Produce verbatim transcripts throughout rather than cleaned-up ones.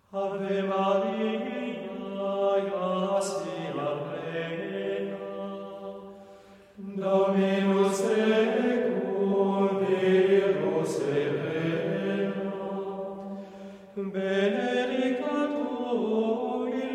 Ave Maria, gratia plena, Dominus tecum, Virus serena, benedicta tu in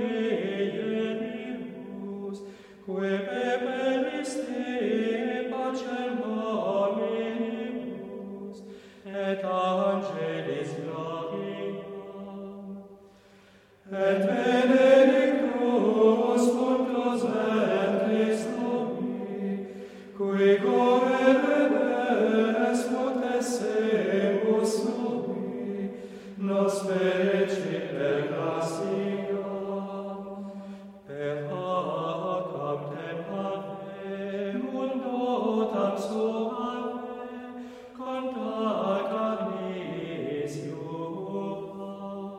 mulieribus, que peperis te pacem hominibus, et angelis gloriam, et benedictus fructus ventris Domini, qui governes potessemus nobis, nos fecit per gratia, per hac tempore mundotam suave, conta carnis iura.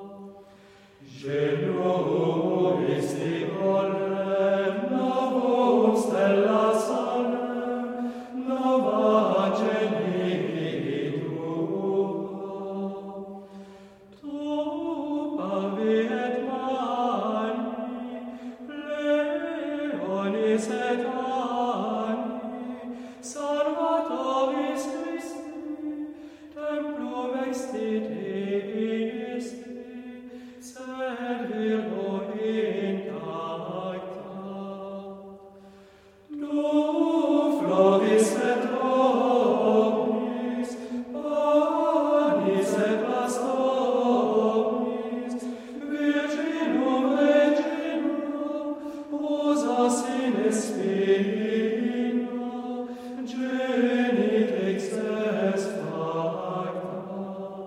Genuis Nicolem, novum stella solem, nova genitura. Tu pavi et mani, leonis et ani, salvatoris Christi, templum extite viesti, servirlo intacta. Tu floris et omnis, panis et pastomnis, virginum regina, posas in espina, genitex est facta.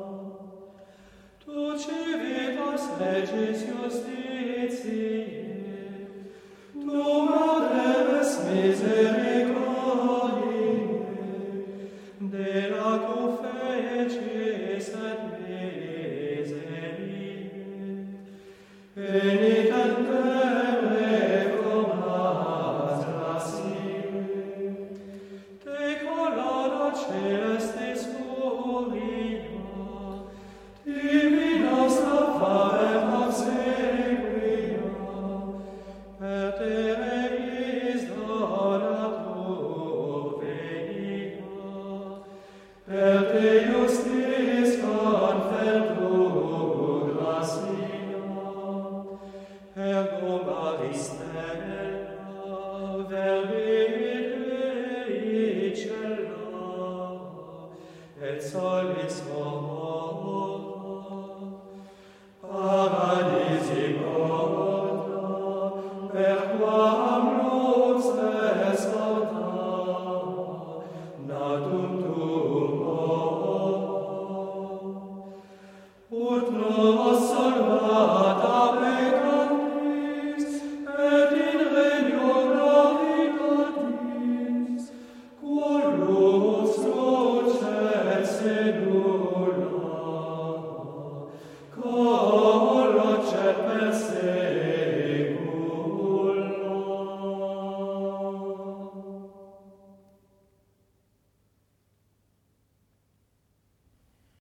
Tu civitas legis justitiae, tu madres misericordiae, de la tu fecis et miseriae,